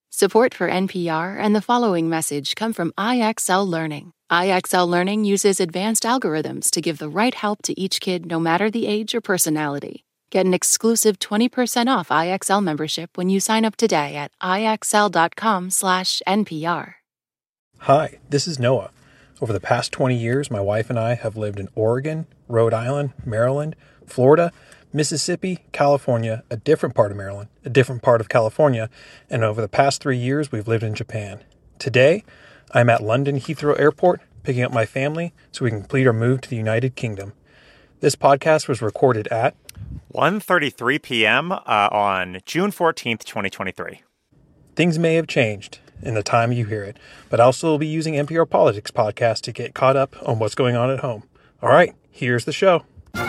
Support for NPR and the following message come from IXL Learning. IXL Learning uses advanced algorithms to give the right help to each kid no matter the age or personality. Get an exclusive 20% off IXL membership when you sign up today at IXL.com/NPR. Hi, this is Noah. Over the past 20 years, my wife and I have lived in Oregon, Rhode Island, Maryland, Florida, Mississippi, California, a different part of Maryland, a different part of California, and over the past 3 years, we've lived in Japan. Today, I'm at London Heathrow Airport, picking up my family so we can complete our move to the United Kingdom. This podcast was recorded at 1:33 p.m. On June 14th, 2023. Things may have changed in the time you hear it, but I'll still be using NPR Politics podcast to get caught up on what's going on at home. All right, here's the show.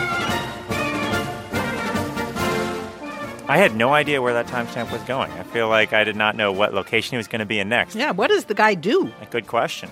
I had no idea where that timestamp was going. I feel like I did not know what location he was going to be in next. Yeah, what does the guy do? Good question.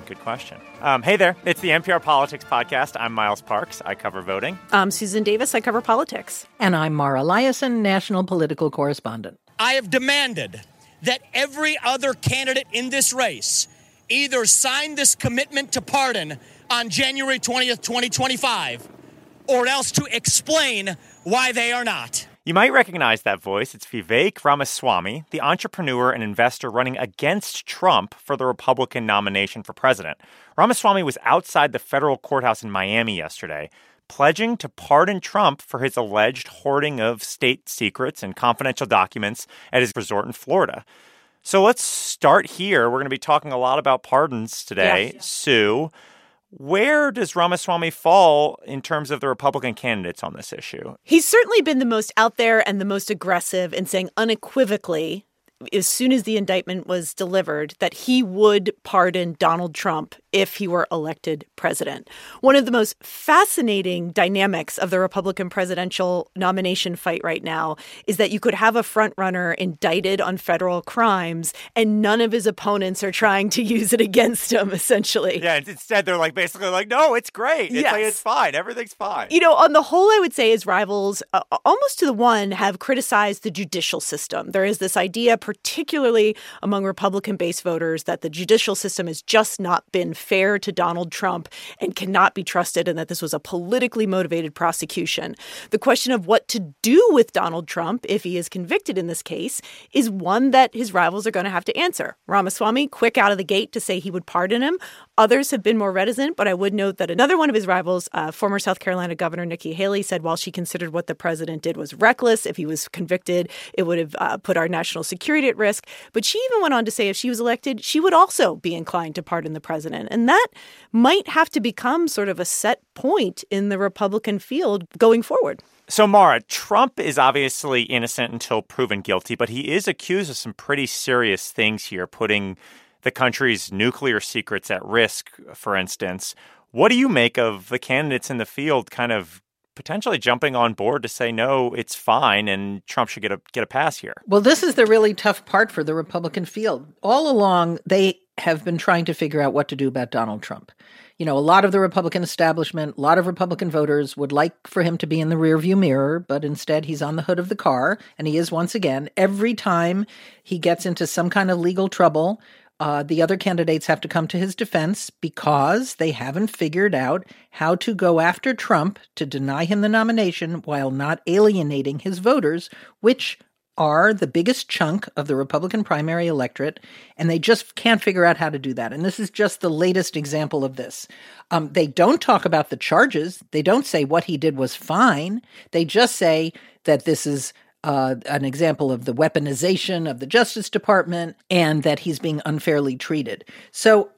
Hey there, it's the NPR Politics Podcast. I'm Miles Parks. I cover voting. I'm Susan Davis. I cover politics. And I'm Mara Liasson, national political correspondent. I have demanded that every other candidate in this race either sign this commitment to pardon on January 20th, 2025, or else to explain why they are not. You might recognize that voice. It's Vivek Ramaswamy, the entrepreneur and investor running against Trump for the Republican nomination for president. Ramaswamy was outside the federal courthouse in Miami yesterday, pledging to pardon Trump for his alleged hoarding of state secrets and confidential documents at his resort in Florida. So let's start here. We're going to be talking a lot about pardons today. Yes. Sue, where does Ramaswamy fall in terms of the Republican candidates on this issue? He's certainly been the most out there and the most aggressive in saying unequivocally, as soon as the indictment was delivered, that he would pardon Donald Trump if he were elected president. One of the most fascinating dynamics of the Republican presidential nomination fight right now is that you could have a frontrunner indicted on federal crimes and none of his opponents are trying to use it against him, essentially. Yeah, instead they're basically no, it's great. It's it's fine. Everything's fine. You know, on the whole, I would say his rivals, almost to the one, have criticized the judicial system. There is this idea, particularly among Republican-based voters, that the judicial system has just not been fair to Donald Trump and cannot be trusted, and that this was a politically motivated prosecution. The question of what to do with Donald Trump if he is convicted in this case is one that his rivals are going to have to answer. Ramaswamy, quick out of the gate to say he would pardon him. Others have been more reticent, but I would note that another one of his rivals, former South Carolina Governor Nikki Haley, said while she considered what the president did was reckless, if he was convicted, it would have put our national security at risk. But she even went on to say if she was elected, she would also be inclined to pardon the president. And that might have to become sort of a set point in the Republican field going forward. So, Mara, Trump is obviously innocent until proven guilty, but he is accused of some pretty serious things here, putting the country's nuclear secrets at risk, for instance. What do you make of the candidates in the field kind of potentially jumping on board to say, no, it's fine, and Trump should get a pass here? Well, this is the really tough part for the Republican field. All along, they have been trying to figure out what to do about Donald Trump. You know, a lot of the Republican establishment, a lot of Republican voters would like for him to be in the rearview mirror, but instead he's on the hood of the car, and he is once again. Every time he gets into some kind of legal trouble, the other candidates have to come to his defense because they haven't figured out how to go after Trump to deny him the nomination while not alienating his voters, which are the biggest chunk of the Republican primary electorate, and they just can't figure out how to do that. And this is just the latest example of this. They don't talk about the charges. They don't say what he did was fine. They just say that this is an example of the weaponization of the Justice Department and that he's being unfairly treated. So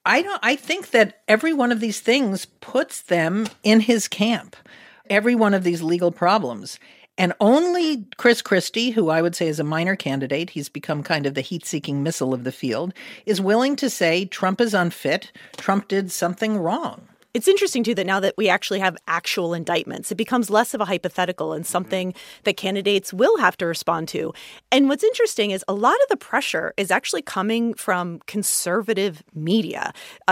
I think that every one of these things puts them in his camp, every one of these legal problems. And only Chris Christie, who I would say is a minor candidate, he's become kind of the heat-seeking missile of the field, is willing to say Trump is unfit, Trump did something wrong. It's interesting, too, that now that we actually have actual indictments, it becomes less of a hypothetical and something that candidates will have to respond to. And what's interesting is a lot of the pressure is actually coming from conservative media.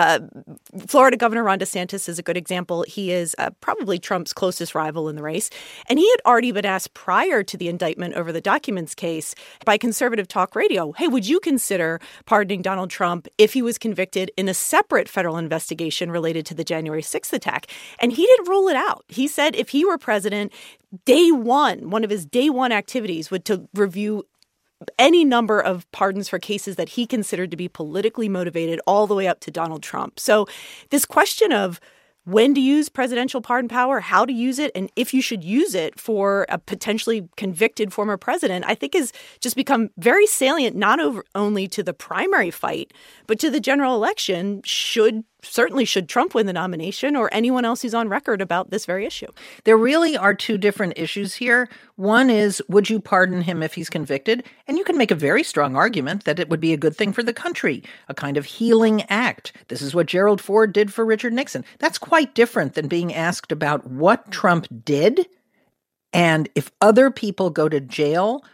Florida Governor Ron DeSantis is a good example. He is probably Trump's closest rival in the race. And he had already been asked prior to the indictment over the documents case by conservative talk radio, hey, would you consider pardoning Donald Trump if he was convicted in a separate federal investigation related to the January 6th attack? And he didn't rule it out. He said if he were president, one of his day one activities would to review any number of pardons for cases that he considered to be politically motivated all the way up to Donald Trump. So this question of when to use presidential pardon power, how to use it, and if you should use it for a potentially convicted former president, I think has just become very salient, not only to the primary fight, but to the general election. Certainly should Trump win the nomination or anyone else who's on record about this very issue. There really are two different issues here. One is, would you pardon him if he's convicted? And you can make a very strong argument that it would be a good thing for the country, a kind of healing act. This is what Gerald Ford did for Richard Nixon. That's quite different than being asked about what Trump did. And if other people go to jail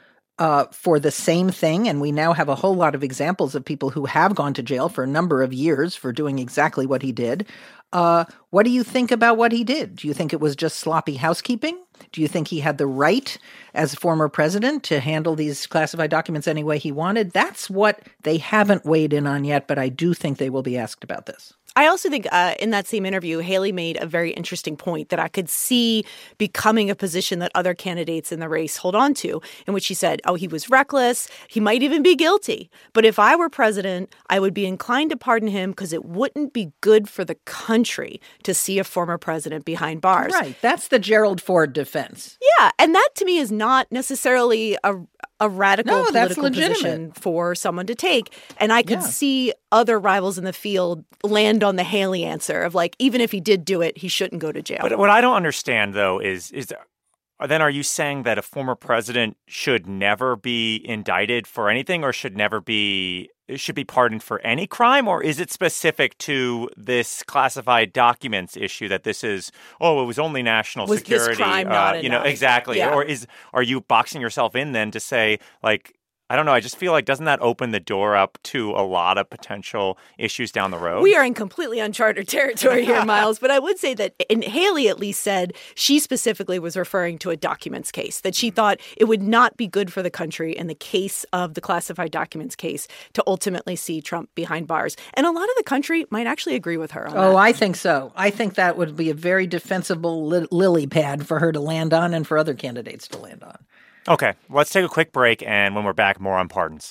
for the same thing, and we now have a whole lot of examples of people who have gone to jail for a number of years for doing exactly what he did. What do you think about what he did? Do you think it was just sloppy housekeeping? Do you think he had the right as former president to handle these classified documents any way he wanted? That's what they haven't weighed in on yet, but I do think they will be asked about this. I also think in that same interview, Haley made a very interesting point that I could see becoming a position that other candidates in the race hold on to, in which she said, he was reckless. He might even be guilty. But if I were president, I would be inclined to pardon him because it wouldn't be good for the country to see a former president behind bars. Right. That's the Gerald Ford defense. Yeah. And that to me is not necessarily a radical political position for someone to take. And I could see other rivals in the field land on the Haley answer of even if he did do it, he shouldn't go to jail. But what I don't understand, though, is then are you saying that a former president should never be indicted for anything or should be pardoned for any crime? Or is it specific to this classified documents issue that this is, it was only national security? This crime not enough? Exactly. Yeah. Or are you boxing yourself in then to say, I don't know. I just feel like doesn't that open the door up to a lot of potential issues down the road? We are in completely uncharted territory here, Miles. But I would say that, and Haley at least said she specifically was referring to a documents case, that she thought it would not be good for the country in the case of the classified documents case to ultimately see Trump behind bars. And a lot of the country might actually agree with her on that. I think so. I think that would be a very defensible lily pad for her to land on and for other candidates to land on. Okay, let's take a quick break, and when we're back, more on pardons.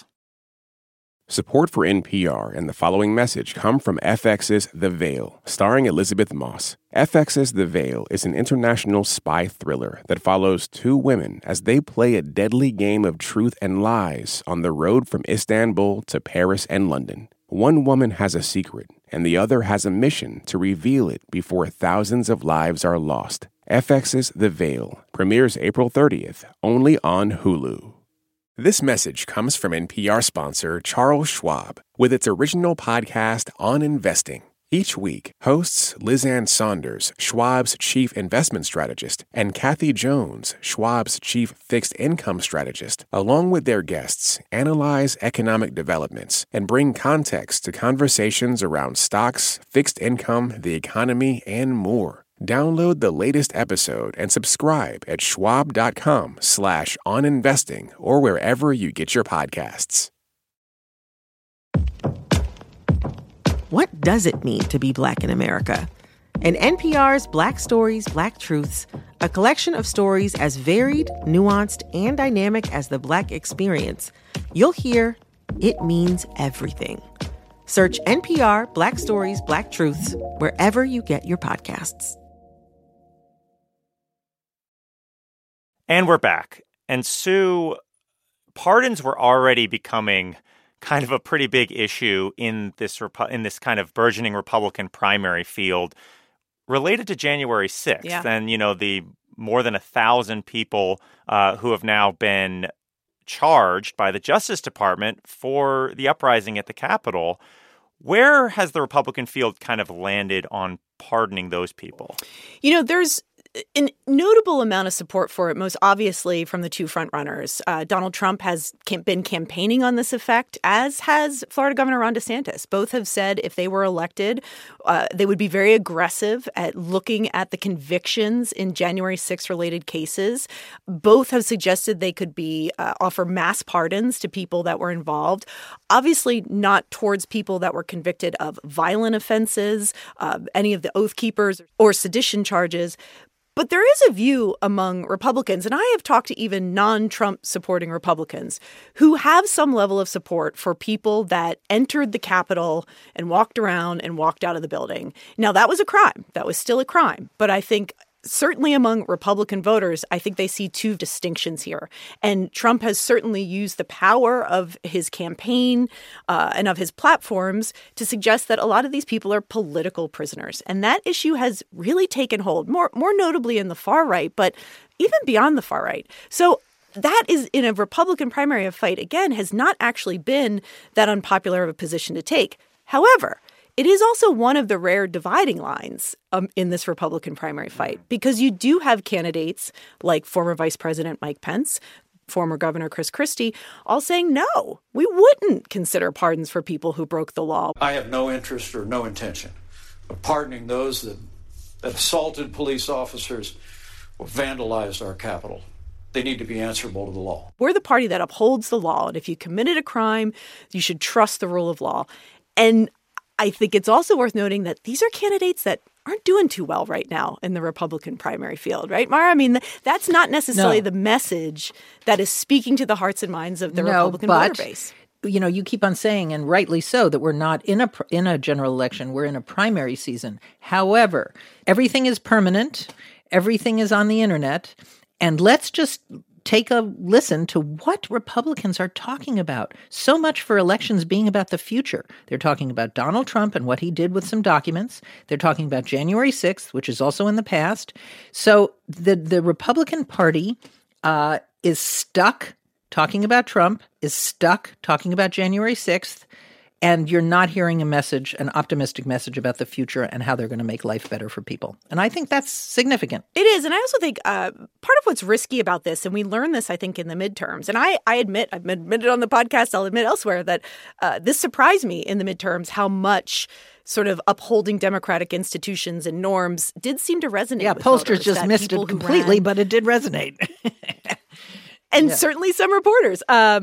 Support for NPR and the following message come from FX's The Veil, starring Elizabeth Moss. FX's The Veil is an international spy thriller that follows two women as they play a deadly game of truth and lies on the road from Istanbul to Paris and London. One woman has a secret, and the other has a mission to reveal it before thousands of lives are lost. FX's The Veil premieres April 30th, only on Hulu. This message comes from NPR sponsor Charles Schwab with its original podcast on investing. Each week, hosts Liz Ann Saunders, Schwab's chief investment strategist, and Kathy Jones, Schwab's chief fixed income strategist, along with their guests, analyze economic developments and bring context to conversations around stocks, fixed income, the economy, and more. Download the latest episode and subscribe at schwab.com/oninvesting or wherever you get your podcasts. What does it mean to be Black in America? In NPR's Black Stories, Black Truths, a collection of stories as varied, nuanced, and dynamic as the Black experience, you'll hear it means everything. Search NPR Black Stories, Black Truths wherever you get your podcasts. And we're back. And Sue, pardons were already becoming kind of a pretty big issue in this kind of burgeoning Republican primary field related to January 6th. Yeah. And, the more than 1,000 people who have now been charged by the Justice Department for the uprising at the Capitol. Where has the Republican field kind of landed on pardoning those people? There's a notable amount of support for it, most obviously from the two frontrunners. Donald Trump has been campaigning on this effect, as has Florida Governor Ron DeSantis. Both have said if they were elected, they would be very aggressive at looking at the convictions in January 6th related cases. Both have suggested they could offer mass pardons to people that were involved. Obviously not towards people that were convicted of violent offenses, any of the Oath Keepers or sedition charges. But there is a view among Republicans, and I have talked to even non-Trump supporting Republicans, who have some level of support for people that entered the Capitol and walked around and walked out of the building. Now, that was a crime. That was still a crime. But I think certainly among Republican voters, I think they see two distinctions here. And Trump has certainly used the power of his campaign and of his platforms to suggest that a lot of these people are political prisoners. And that issue has really taken hold, more notably in the far right, but even beyond the far right. So that is, in a Republican primary fight, again, has not actually been that unpopular of a position to take. However, it is also one of the rare dividing lines in this Republican primary fight, because you do have candidates like former Vice President Mike Pence, former Governor Chris Christie, all saying, no, we wouldn't consider pardons for people who broke the law. I have no interest or no intention of pardoning those that assaulted police officers or vandalized our Capitol. They need to be answerable to the law. We're the party that upholds the law. And if you committed a crime, you should trust the rule of law. And I think it's also worth noting that these are candidates that aren't doing too well right now in the Republican primary field, right, Mara? I mean, that's not necessarily the message that is speaking to the hearts and minds of the Republican voter base. You keep on saying, and rightly so, that we're not in a general election. We're in a primary season. However, everything is permanent. Everything is on the internet. And let's just take a listen to what Republicans are talking about. So much for elections being about the future. They're talking about Donald Trump and what he did with some documents. They're talking about January 6th, which is also in the past. So the Republican Party is stuck talking about Trump, is stuck talking about January 6th, and you're not hearing an optimistic message about the future and how they're going to make life better for people. And I think that's significant. It is. And I also think part of what's risky about this, and we learned this, I think, in the midterms, and I've admitted on the podcast, I'll admit elsewhere, that this surprised me in the midterms how much sort of upholding democratic institutions and norms did seem to resonate with pollsters voters, just missed it completely, but it did resonate. And certainly some reporters,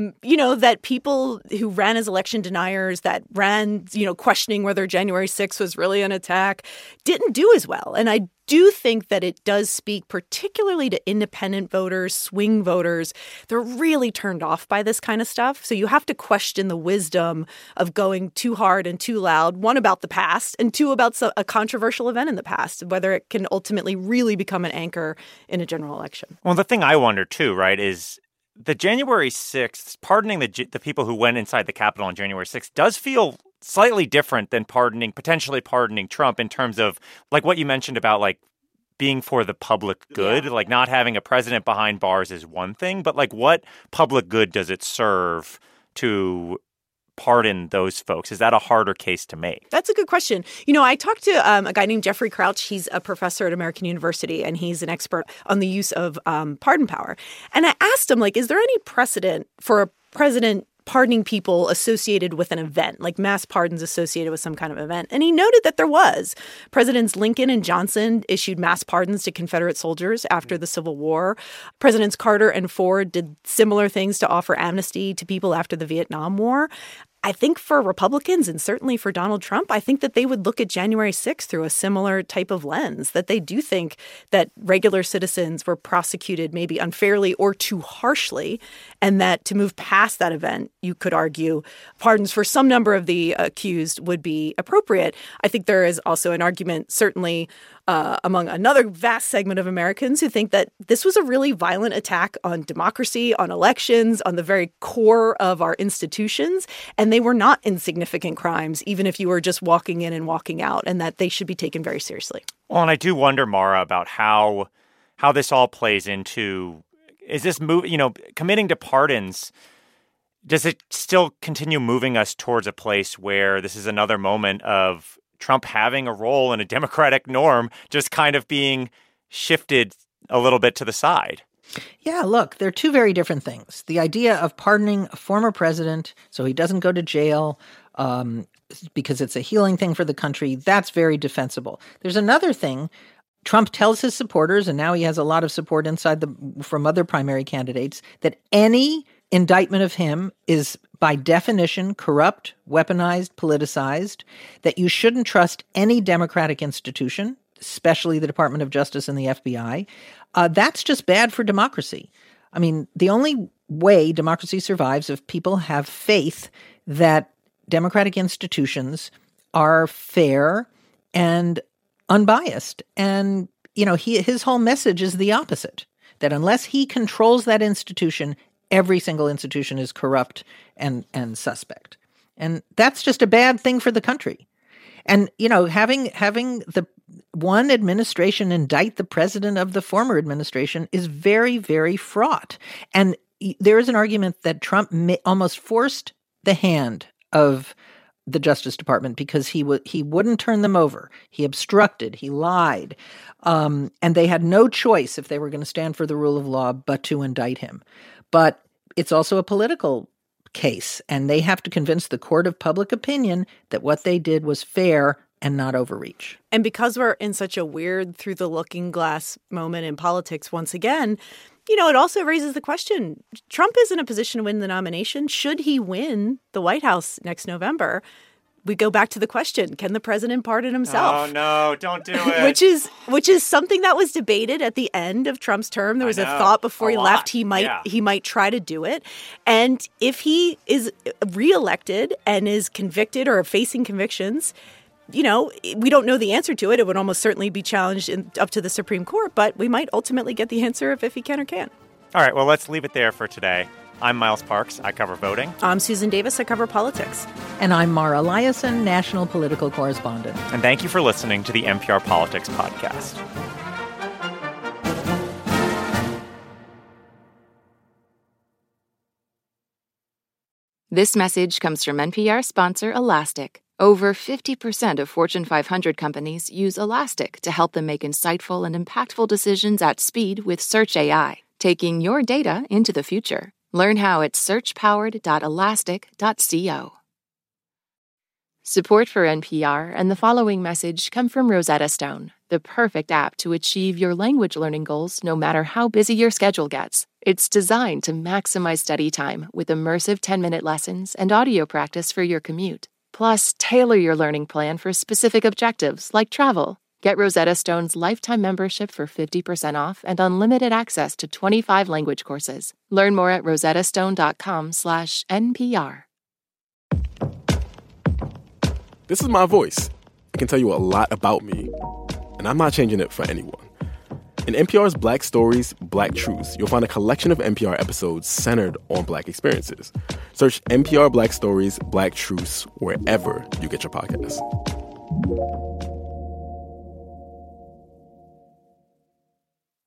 that people who ran as election deniers, that ran, questioning whether January 6th was really an attack, didn't do as well. And I do think that it does speak particularly to independent voters, swing voters. They're really turned off by this kind of stuff. So you have to question the wisdom of going too hard and too loud, one, about the past, and two, about a controversial event in the past, whether it can ultimately really become an anchor in a general election. Well, the thing I wonder, too, right, is the January 6th, pardoning the people who went inside the Capitol on January 6th does feel slightly different than potentially pardoning Trump, in terms of, like, what you mentioned about, like, being for the public good. Like, not having a president behind bars is one thing, but, like, what public good does it serve to pardon those folks? Is that a harder case to make? That's a good question. I talked to a guy named Jeffrey Crouch. He's a professor at American University, and he's an expert on the use of pardon power. And I asked him, is there any precedent for a president pardoning people associated with an event, like mass pardons associated with some kind of event? And he noted that there was. Presidents Lincoln and Johnson issued mass pardons to Confederate soldiers after the Civil War. Presidents Carter and Ford did similar things to offer amnesty to people after the Vietnam War. I think for Republicans, and certainly for Donald Trump, I think that they would look at January 6th through a similar type of lens, that they do think that regular citizens were prosecuted maybe unfairly or too harshly, and that to move past that event, you could argue pardons for some number of the accused would be appropriate. I think there is also an argument, certainly among another vast segment of Americans, who think that this was a really violent attack on democracy, on elections, on the very core of our institutions. And they were not insignificant crimes, even if you were just walking in and walking out, and that they should be taken very seriously. Well, and I do wonder, Mara, about how this all plays into, is this move, committing to pardons, does it still continue moving us towards a place where this is another moment of Trump having a role in a Democratic norm just kind of being shifted a little bit to the side? Yeah, look, they're two very different things. The idea of pardoning a former president so he doesn't go to jail because it's a healing thing for the country, that's very defensible. There's another thing. Trump tells his supporters, and now he has a lot of support from other primary candidates, that any indictment of him is by definition corrupt, weaponized, politicized, that you shouldn't trust any Democratic institution, especially the Department of Justice and the FBI. That's just bad for democracy. I mean, the only way democracy survives if people have faith that democratic institutions are fair and unbiased. And, his whole message is the opposite, that unless he controls that institution, every single institution is corrupt and suspect. And that's just a bad thing for the country. And, having the one administration indict the president of the former administration is very, very fraught. And there is an argument that Trump almost forced the hand of the Justice Department because he wouldn't turn them over. He obstructed. He lied. And they had no choice if they were going to stand for the rule of law but to indict him. But it's also a political case, and they have to convince the court of public opinion that what they did was fair and not overreach. And because we're in such a weird through the looking glass moment in politics once again, it also raises the question, Trump is in a position to win the nomination. Should he win the White House next November? We go back to the question, can the president pardon himself? Oh, no, don't do it. Which is something that was debated at the end of Trump's term. There was a thought before he left he might try to do it. And if he is reelected and is convicted or facing convictions, we don't know the answer to it. It would almost certainly be challenged up to the Supreme Court, but we might ultimately get the answer if he can or can't. All right, well, let's leave it there for today. I'm Miles Parks. I cover voting. I'm Susan Davis. I cover politics. And I'm Mara Liasson, national political correspondent. And thank you for listening to the NPR Politics Podcast. This message comes from NPR sponsor Elastic. Over 50% of Fortune 500 companies use Elastic to help them make insightful and impactful decisions at speed with Search AI, taking your data into the future. Learn how at searchpowered.elastic.co. Support for NPR and the following message come from Rosetta Stone, the perfect app to achieve your language learning goals no matter how busy your schedule gets. It's designed to maximize study time with immersive 10-minute lessons and audio practice for your commute. Plus, tailor your learning plan for specific objectives like travel. Get Rosetta Stone's lifetime membership for 50% off and unlimited access to 25 language courses. Learn more at rosettastone.com/NPR. This is my voice. It can tell you a lot about me, and I'm not changing it for anyone. In NPR's Black Stories, Black Truths, you'll find a collection of NPR episodes centered on Black experiences. Search NPR Black Stories, Black Truths wherever you get your podcasts.